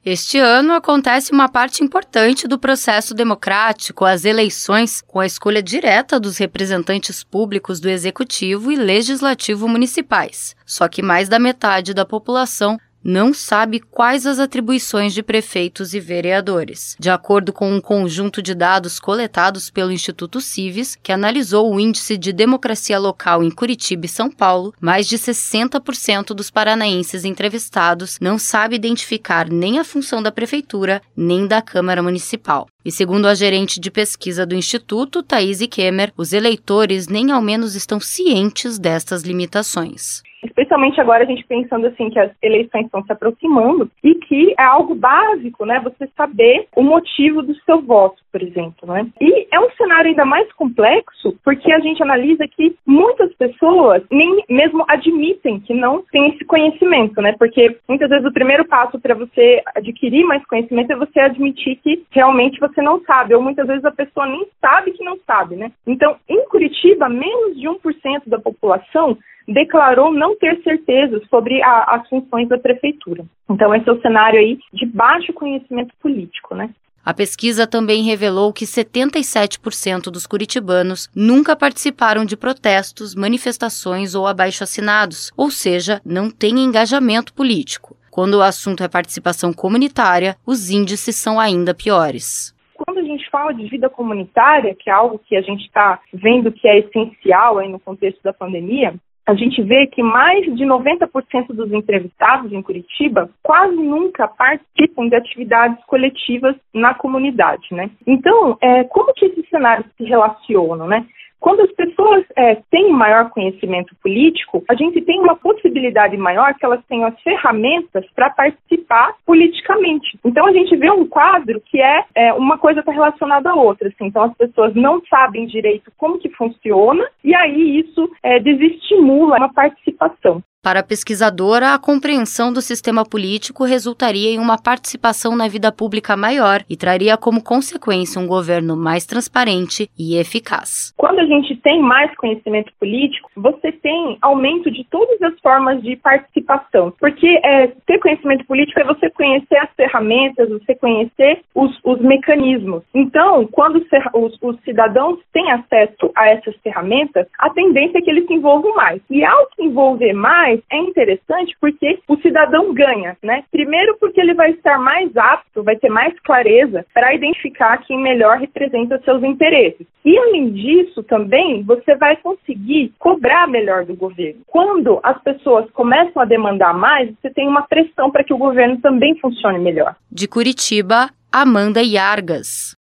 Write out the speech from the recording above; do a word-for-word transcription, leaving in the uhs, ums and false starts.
Este ano acontece uma parte importante do processo democrático, as eleições, com a escolha direta dos representantes públicos do Executivo e Legislativo municipais. Só que mais da metade da população não sabe quais as atribuições de prefeitos e vereadores. De acordo com um conjunto de dados coletados pelo Instituto Cives, que analisou o índice de democracia local em Curitiba e São Paulo, mais de sessenta por cento dos paranaenses entrevistados não sabe identificar nem a função da prefeitura, nem da Câmara Municipal. E segundo a gerente de pesquisa do Instituto, Thaís Kemmer, os eleitores nem ao menos estão cientes destas limitações. Especialmente agora a gente pensando assim que as eleições estão se aproximando e que é algo básico, né, você saber o motivo do seu voto, por exemplo, né? E é um cenário ainda mais complexo porque a gente analisa que muitas pessoas nem mesmo admitem que não têm esse conhecimento, né? Porque muitas vezes o primeiro passo para você adquirir mais conhecimento é você admitir que realmente você não sabe, ou muitas vezes a pessoa nem sabe que não sabe, né? Então, em Curitiba, menos de um por cento da população declarou não ter certeza sobre a, as funções da prefeitura. Então, esse é o cenário aí de baixo conhecimento político, né? A pesquisa também revelou que setenta e sete por cento dos curitibanos nunca participaram de protestos, manifestações ou abaixo-assinados, ou seja, não têm engajamento político. Quando o assunto é participação comunitária, os índices são ainda piores. Quando a gente fala de vida comunitária, que é algo que a gente está vendo que é essencial aí no contexto da pandemia, a gente vê que mais de noventa por cento dos entrevistados em Curitiba quase nunca participam de atividades coletivas na comunidade, né? Então, é, como que esses cenários se relacionam, né? Quando as pessoas é, têm maior conhecimento político, a gente tem uma possibilidade maior que elas tenham as ferramentas para participar politicamente. Então, a gente vê um quadro que é, é uma coisa está relacionada à outra. Assim. Então, as pessoas não sabem direito como que funciona e aí isso é, desestimula uma participação. Para a pesquisadora, a compreensão do sistema político resultaria em uma participação na vida pública maior e traria como consequência um governo mais transparente e eficaz. Quando a gente tem mais conhecimento político, você tem aumento de todas as formas de participação. Porque é, ter conhecimento político é você conhecer as ferramentas, você conhecer os, os mecanismos. Então, quando os, os cidadãos têm acesso a essas ferramentas, a tendência é que eles se envolvam mais. E ao se envolver mais, é interessante porque o cidadão ganha, né? Primeiro porque ele vai estar mais apto, vai ter mais clareza para identificar quem melhor representa seus interesses. E além disso também, você vai conseguir cobrar melhor do governo. Quando as pessoas começam a demandar mais, você tem uma pressão para que o governo também funcione melhor. De Curitiba, Amanda Yargas.